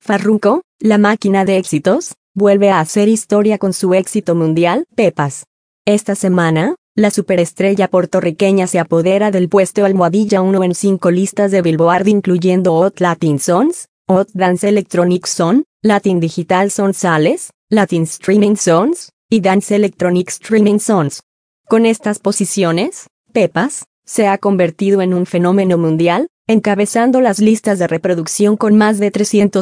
Farruko, la máquina de éxitos, vuelve a hacer historia con su éxito mundial, Pepas. Esta semana, la superestrella puertorriqueña se apodera del puesto almohadilla 1 en 5 listas de Billboard, incluyendo Hot Latin Songs, Hot Dance Electronic Song, Latin Digital Songs, Latin Streaming Songs, y Dance Electronic Streaming Songs. Con estas posiciones, Pepas se ha convertido en un fenómeno mundial, encabezando las listas de reproducción con más de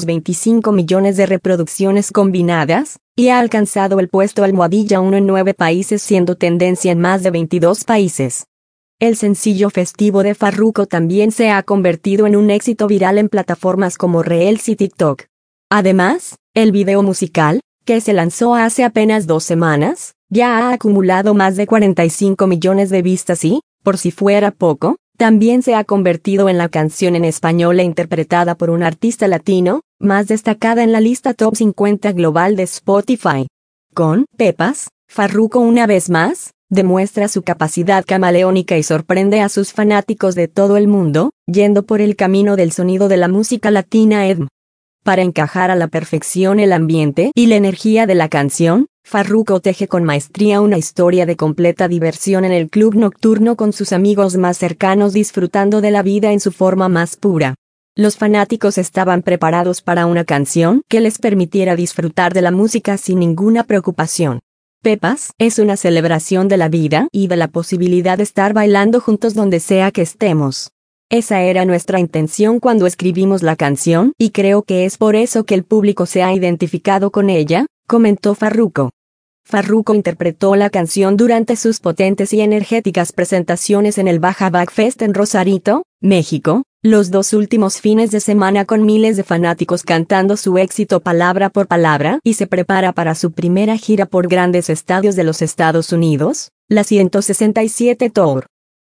325 millones de reproducciones combinadas, y ha alcanzado el puesto almohadilla 1 en 9 países, siendo tendencia en más de 22 países. El sencillo festivo de Farruko también se ha convertido en un éxito viral en plataformas como Reels y TikTok. Además, el video musical, que se lanzó hace apenas 2 semanas, ya ha acumulado más de 45 millones de vistas y, por si fuera poco, también se ha convertido en la canción en español interpretada por un artista latino, más destacada en la lista Top 50 global de Spotify. Con Pepas, Farruko una vez más demuestra su capacidad camaleónica y sorprende a sus fanáticos de todo el mundo, yendo por el camino del sonido de la música latina EDM. Para encajar a la perfección el ambiente y la energía de la canción, Farruko teje con maestría una historia de completa diversión en el club nocturno con sus amigos más cercanos, disfrutando de la vida en su forma más pura. Los fanáticos estaban preparados para una canción que les permitiera disfrutar de la música sin ninguna preocupación. Pepas es una celebración de la vida y de la posibilidad de estar bailando juntos donde sea que estemos. Esa era nuestra intención cuando escribimos la canción, y creo que es por eso que el público se ha identificado con ella, comentó Farruko. Farruko interpretó la canción durante sus potentes y energéticas presentaciones en el Baja Back Fest en Rosarito, México, los 2 últimos fines de semana, con miles de fanáticos cantando su éxito palabra por palabra, y se prepara para su primera gira por grandes estadios de los Estados Unidos, la 167 Tour.